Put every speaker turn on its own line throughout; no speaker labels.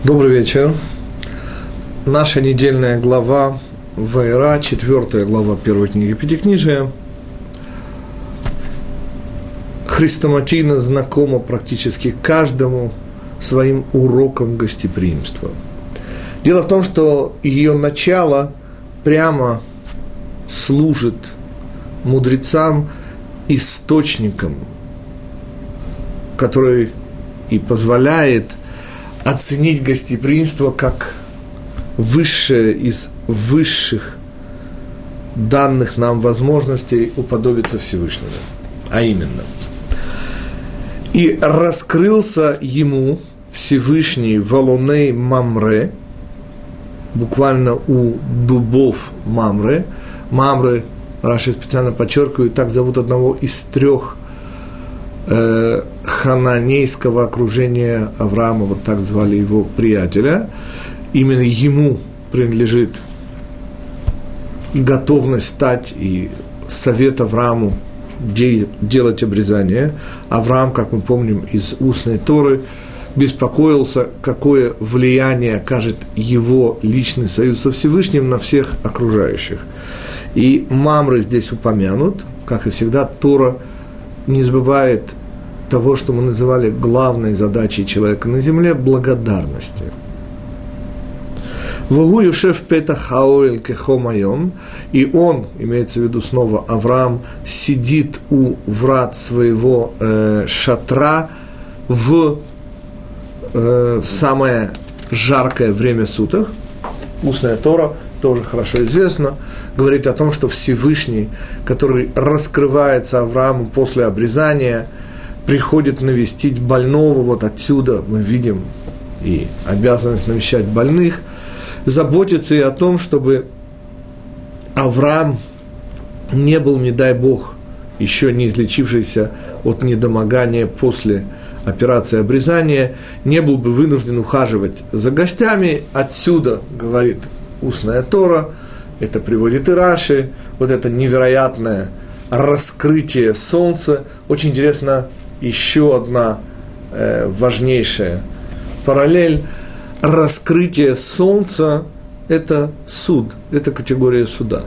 Добрый вечер. Наша недельная глава Ваэра, 4 глава первой книги Пятикнижия, хрестоматийно знакома практически каждому своим уроком гостеприимства. Дело в том, что ее начало прямо служит мудрецам источником, который и позволяет оценить гостеприимство как высшее из высших данных нам возможностей уподобиться Всевышнему. А именно, и раскрылся ему Всевышний Валоней Мамре, буквально у дубов Мамре. Мамре, Раши специально подчеркивает, так зовут одного из трех хананейского окружения Авраама, вот так звали его приятеля. Именно ему принадлежит готовность стать и совет Аврааму делать обрезание. Авраам, как мы помним из устной Торы, беспокоился, какое влияние окажет его личный союз со Всевышним на всех окружающих. И Мамре здесь упомянут, как и всегда, Тора не забывает того, что мы называли главной задачей человека на земле – благодарности. «Вогу юшев петах хаоэль кехом айом», и он, имеется в виду снова Авраам, сидит у врат своего шатра в самое жаркое время суток. Устная Тора, тоже хорошо известно, говорит о том, что Всевышний, который раскрывается Аврааму после обрезания, приходит навестить больного. Вот отсюда мы видим и обязанность навещать больных, заботиться и о том, чтобы Авраам не был, не дай Бог, еще не излечившийся от недомогания после операции обрезания, не был бы вынужден ухаживать за гостями. Отсюда, говорит устная Тора, это приводит и Раши, вот это невероятное раскрытие солнца. Очень интересно, еще одна важнейшая параллель. Раскрытие солнца – это суд, это категория суда.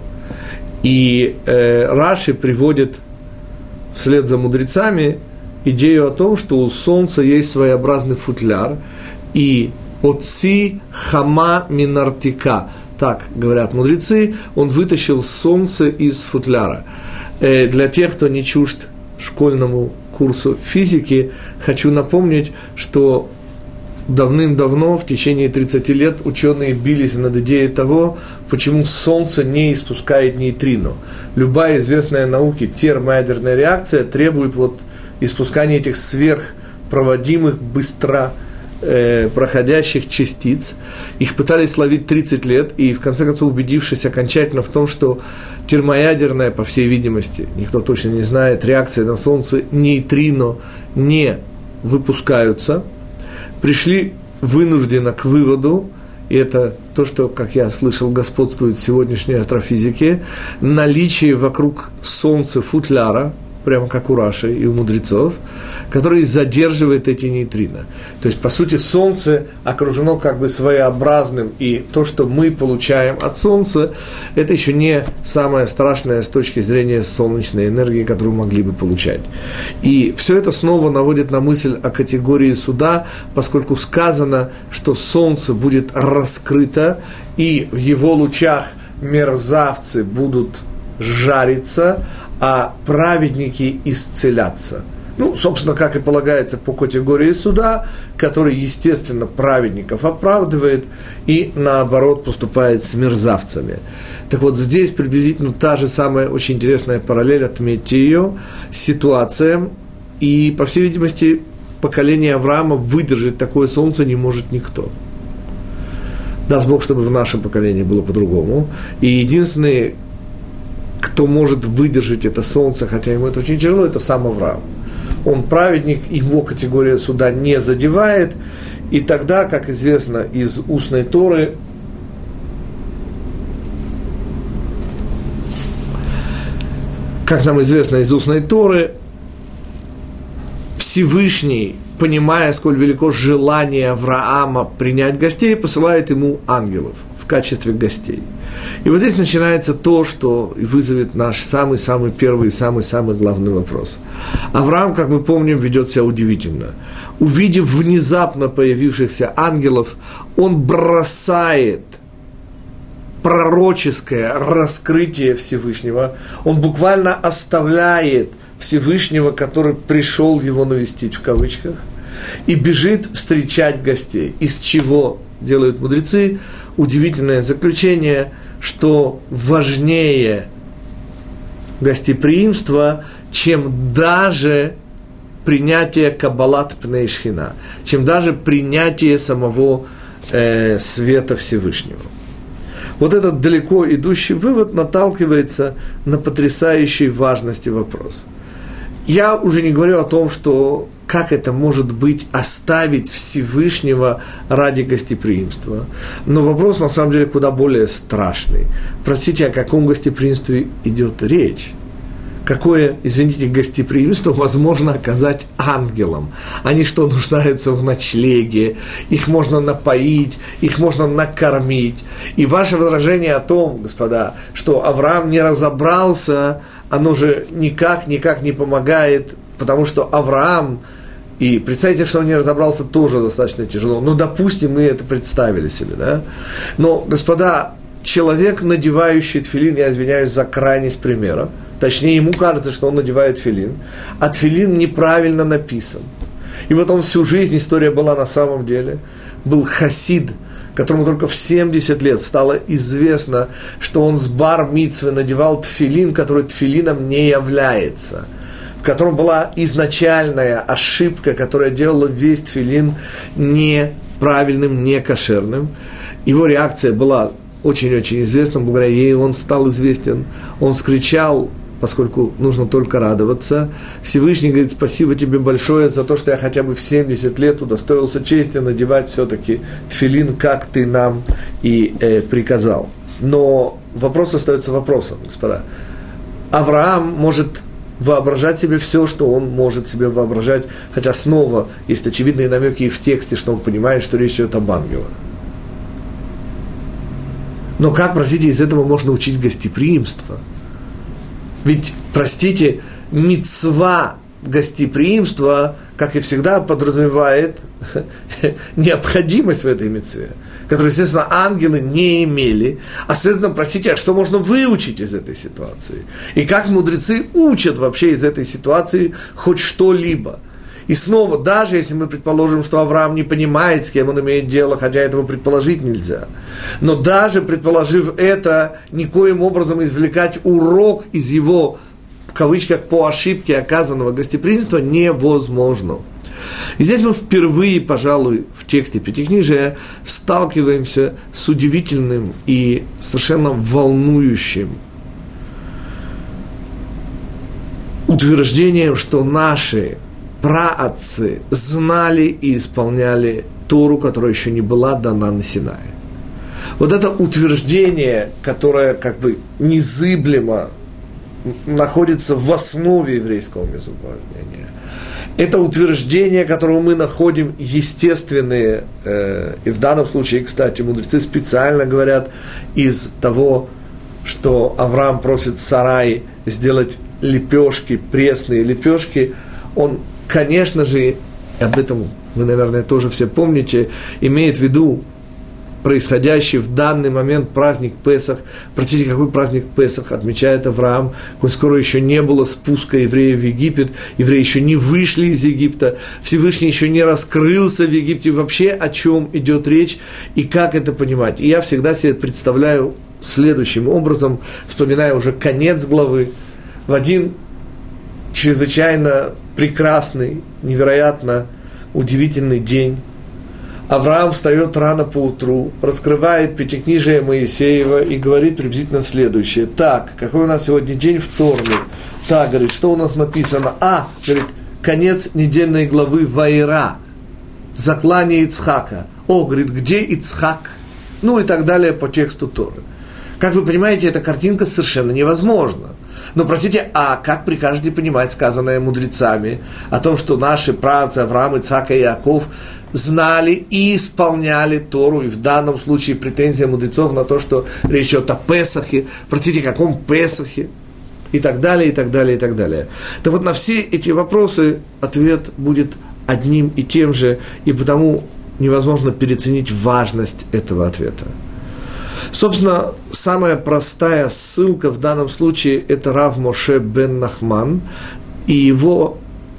И Раши приводит вслед за мудрецами идею о том, что у солнца есть своеобразный футляр, и «отци хама минартика», так говорят мудрецы, он вытащил солнце из футляра. Для тех, кто не чужд школьному курсу физики, хочу напомнить, что давным-давно, в течение 30 лет, ученые бились над идеей того, почему Солнце не испускает нейтрино. Любая известная науке термоядерная реакция требует испускания этих сверхпроводимых, быстро проходящих частиц. Их пытались ловить 30 лет, и в конце концов, убедившись окончательно в том, что термоядерная, по всей видимости, никто точно не знает, реакция на Солнце, нейтрино не выпускаются, пришли вынужденно к выводу, и это то, что, как я слышал, господствует в сегодняшней астрофизике, наличие вокруг Солнца футляра, прямо как у Раши и у мудрецов, который задерживает эти нейтрино. То есть, по сути, Солнце окружено как бы своеобразным, и то, что мы получаем от Солнца, это еще не самое страшное с точки зрения солнечной энергии, которую могли бы получать. И все это снова наводит на мысль о категории суда, поскольку сказано, что Солнце будет раскрыто, и в его лучах мерзавцы будут жариться, а праведники исцелятся. Собственно, как и полагается по категории суда, который, естественно, праведников оправдывает и, наоборот, поступает с мерзавцами. Так вот, здесь приблизительно та же самая очень интересная параллель, отметьте ее, ситуация, и, по всей видимости, поколение Авраама выдержать такое солнце не может никто. Даст Бог, чтобы в нашем поколении было по-другому. И единственный, кто может выдержать это солнце, хотя ему это очень тяжело, это сам Авраам. Он праведник, его категория суда не задевает, и тогда, как известно из устной Торы, как нам известно из устной Торы, Всевышний, понимая, сколь велико желание Авраама принять гостей, посылает ему ангелов в качестве гостей. И вот здесь начинается то, что вызовет наш самый-самый первый и самый-самый главный вопрос. Авраам, как мы помним, ведет себя удивительно. Увидев внезапно появившихся ангелов, он бросает пророческое раскрытие Всевышнего, он буквально оставляет Всевышнего, который пришел его навестить в кавычках, и бежит встречать гостей. Из чего делают мудрецы удивительное заключение, что важнее гостеприимство, чем даже принятие каббалат пней шхина, чем даже принятие самого света Всевышнего. Вот этот далеко идущий вывод наталкивается на потрясающей важности вопрос. Я уже не говорю о том, что как это может быть оставить Всевышнего ради гостеприимства. Но вопрос на самом деле куда более страшный. Простите, о каком гостеприимстве идет речь? Какое, извините, гостеприимство возможно оказать ангелам? Они что, нуждаются в ночлеге? Их можно напоить, их можно накормить. И ваше возражение о том, господа, что Авраам не разобрался, оно же никак не помогает, потому что Авраам, и представьте, что он не разобрался, тоже достаточно тяжело. Ну, допустим, мы это представили себе, да? Но, господа, человек, надевающий тфилин, я извиняюсь за крайность примера, точнее, ему кажется, что он надевает тфилин, а тфилин неправильно написан. И вот он всю жизнь, история была на самом деле, был хасид, которому только в 70 лет стало известно, что он с бар-мицвы надевал тфилин, который тфилином не является, в котором была изначальная ошибка, которая делала весь тфилин неправильным, некошерным. Его реакция была очень-очень известна, благодаря ей он стал известен. Он скричал, поскольку нужно только радоваться. Всевышний говорит: спасибо тебе большое за то, что я хотя бы в 70 лет удостоился чести надевать все-таки тфилин, как ты нам и приказал. Но вопрос остается вопросом, господа. Авраам может воображать себе все, что он может себе воображать, хотя снова есть очевидные намеки и в тексте, что он понимает, что речь идет об ангелах. Но как, простите, из этого можно учить гостеприимство? Ведь, простите, мицва гостеприимства, как и всегда, подразумевает необходимость в этой мицве, которую, естественно, ангелы не имели. А, следовательно, простите, а что можно выучить из этой ситуации? И как мудрецы учат вообще из этой ситуации хоть что-либо? И снова, даже если мы предположим, что Авраам не понимает, с кем он имеет дело, хотя этого предположить нельзя, но даже предположив это, никоим образом извлекать урок из его, в кавычках, по ошибке оказанного гостеприимства невозможно. И здесь мы впервые, пожалуй, в тексте Пятикнижия сталкиваемся с удивительным и совершенно волнующим утверждением, что наши праотцы знали и исполняли Тору, которая еще не была дана на Синае. Вот это утверждение, которое как бы незыблемо находится в основе еврейского мезубразнения, это утверждение, которого мы находим естественные, и в данном случае, кстати, мудрецы специально говорят из того, что Авраам просит Сарай сделать лепешки, пресные лепешки, он, конечно же, об этом вы, наверное, тоже все помните, имеет в виду происходящий в данный момент праздник Песах. Простите, какой праздник Песах отмечает Авраам, коль скоро еще не было спуска евреев в Египет, евреи еще не вышли из Египта, Всевышний еще не раскрылся в Египте. Вообще, о чем идет речь и как это понимать? И я всегда себе представляю следующим образом, вспоминая уже конец главы, в один чрезвычайно прекрасный, невероятно удивительный день Авраам встает рано поутру, раскрывает Пятикнижие Моисеева и говорит приблизительно следующее. Так, какой у нас сегодня день? Вторник. Так, говорит, что у нас написано? Говорит, конец недельной главы Ваира. Заклание Ицхака. Говорит, где Ицхак? Ну и так далее по тексту Торы. Как вы понимаете, эта картинка совершенно невозможна. Но, простите, а как прикажете понимать сказанное мудрецами о том, что наши праотцы Авраам, Ицхак и Иаков знали и исполняли Тору, и в данном случае претензия мудрецов на то, что речь идет о Песахе, простите, каком Песахе, и так далее, и так далее, и так далее. Так вот, на все эти вопросы ответ будет одним и тем же, и потому невозможно переоценить важность этого ответа. Собственно, самая простая ссылка в данном случае – это Рав Моше бен Нахман и его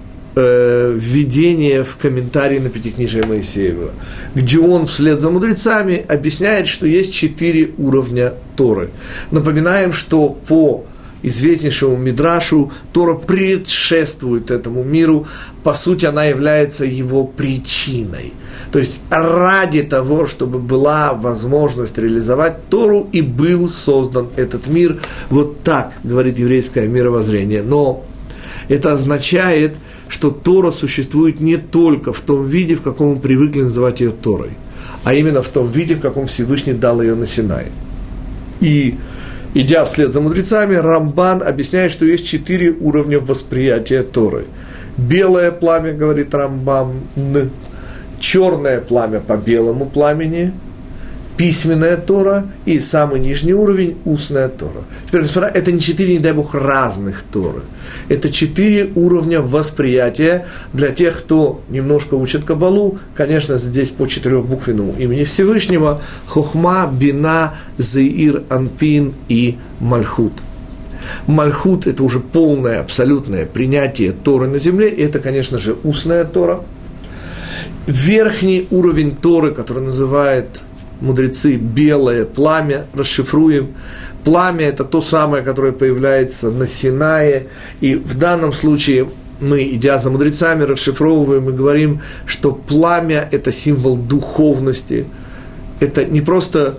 введение в комментарии на Пятикнижие Моисеева, где он вслед за мудрецами объясняет, что есть 4 уровня Торы. Напоминаем, что по известнейшему Мидрашу Тора предшествует этому миру, по сути, она является его причиной. То есть ради того, чтобы была возможность реализовать Тору, и был создан этот мир. Вот так говорит еврейское мировоззрение. Но это означает, что Тора существует не только в том виде, в каком мы привыкли называть ее Торой, а именно в том виде, в каком Всевышний дал ее на Синае. И, идя вслед за мудрецами, Рамбан объясняет, что есть 4 уровня восприятия Торы. Белое пламя, говорит Рамбан, черное пламя по белому пламени, письменная Тора и самый нижний уровень – устная Тора. Теперь, господа, это не 4, не дай Бог, разных Торы. Это 4 уровня восприятия для тех, кто немножко учит Кабалу. Конечно, здесь по 4-буквенному имени Всевышнего – Хохма, Бина, Зеир, Анпин и Мальхут. Мальхут – это уже полное, абсолютное принятие Торы на земле, и это, конечно же, устная Тора. Верхний уровень Торы, который называют мудрецы белое пламя, расшифруем. Пламя – это то самое, которое появляется на Синае, и в данном случае мы, идя за мудрецами, расшифровываем и говорим, что пламя – это символ духовности, это не просто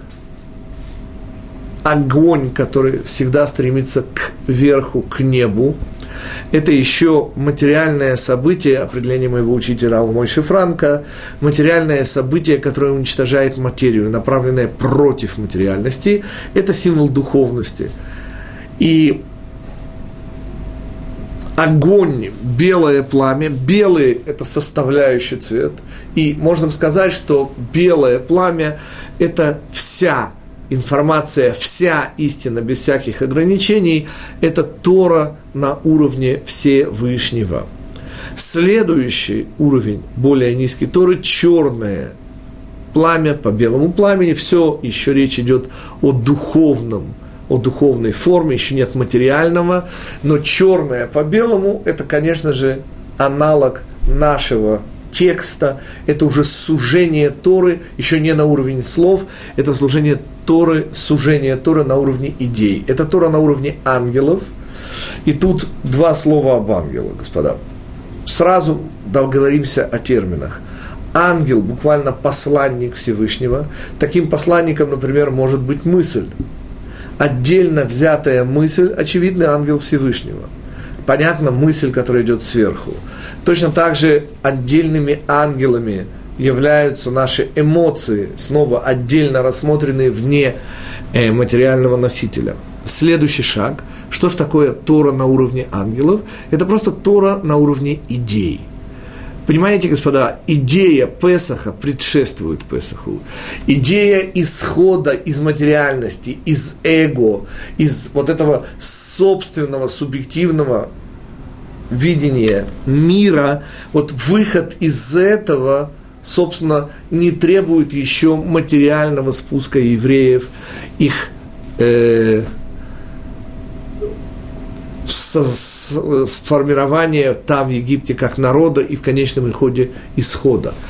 огонь, который всегда стремится к верху, к небу. Это еще материальное событие, определение моего учителя Мойши Франка, материальное событие, которое уничтожает материю, направленное против материальности. Это символ духовности. И огонь, белое пламя, белый – это составляющий цвет. И можно сказать, что белое пламя – это вся информация, вся истина, без всяких ограничений, это Тора на уровне Всевышнего. Следующий уровень, более низкий Торы, черное пламя по белому пламени, все, еще речь идет о духовном, о духовной форме, еще нет материального, но черное по белому, это, конечно же, аналог нашего текста, это уже сужение Торы, еще не на уровне слов, это служение Торы, сужение Торы на уровне идей. Это Тора на уровне ангелов. И тут 2 слова об ангелах, господа. Сразу договоримся о терминах. Ангел, буквально посланник Всевышнего. Таким посланником, например, может быть мысль. Отдельно взятая мысль, очевидный ангел Всевышнего. Понятно, мысль, которая идет сверху. Точно так же отдельными ангелами являются наши эмоции, снова отдельно рассмотренные вне материального носителя. Следующий шаг. Что же такое Тора на уровне ангелов? Это просто Тора на уровне идей. Понимаете, господа, идея Песаха предшествует Песаху. Идея исхода из материальности, из эго, из вот этого собственного, субъективного видения мира, вот выход из этого, собственно, не требует еще материального спуска евреев, их сформирования там, в Египте, как народа и в конечном исходе исхода.